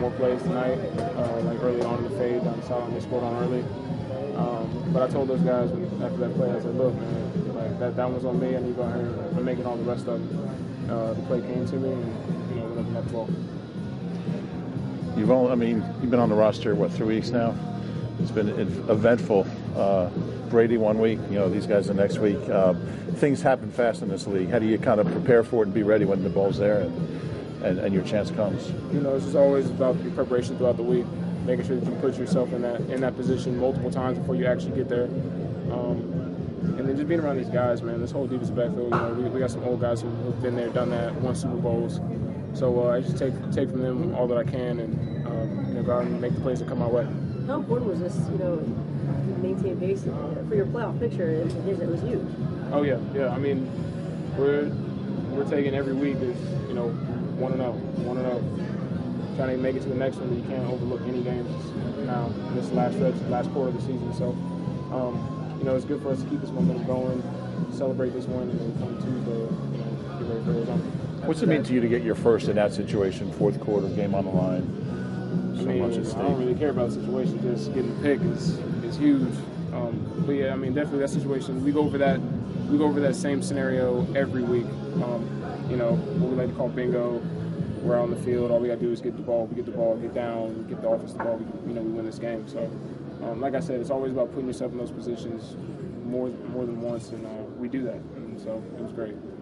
more plays tonight, like early on in the fade down the sideline. They scored on early. But I told those guys after that play, I said, look, man, like that was on me. I need to go ahead and make it all the rest of them. The play came to me, and went up and got the ball. You've been on the roster, 3 weeks now? It's been eventful. Brady 1 week, these guys the next week. Things happen fast in this league. How do you kind of prepare for it and be ready when the ball's there and your chance comes? It's just always about your preparation throughout the week, making sure that you put yourself in that position multiple times before you actually get there. And then just being around these guys, man, this whole defensive backfield, we got some old guys who've been there, done that, won Super Bowls. So I just take from them all that I can and go out and make the plays that come my way. How important was this, to maintain pace for your playoff picture? It was huge. Oh yeah. We're taking every week as 1-0, trying to make it to the next one. But you can't overlook any games now in this last stretch, last quarter of the season. So, it's good for us to keep this momentum going, celebrate this one, and then come Tuesday, get ready for Arizona. What's it mean to you to get your first in that situation, fourth quarter, game on the line? I don't really care about the situation. Just getting the pick is huge. But yeah, definitely that situation. We go over that same scenario every week. What we like to call bingo. We're on the field. All we got to do is get the ball. We get the ball, get down, get the offense the ball. We win this game. So, like I said, it's always about putting yourself in those positions more than once, and we do that. And so it was great.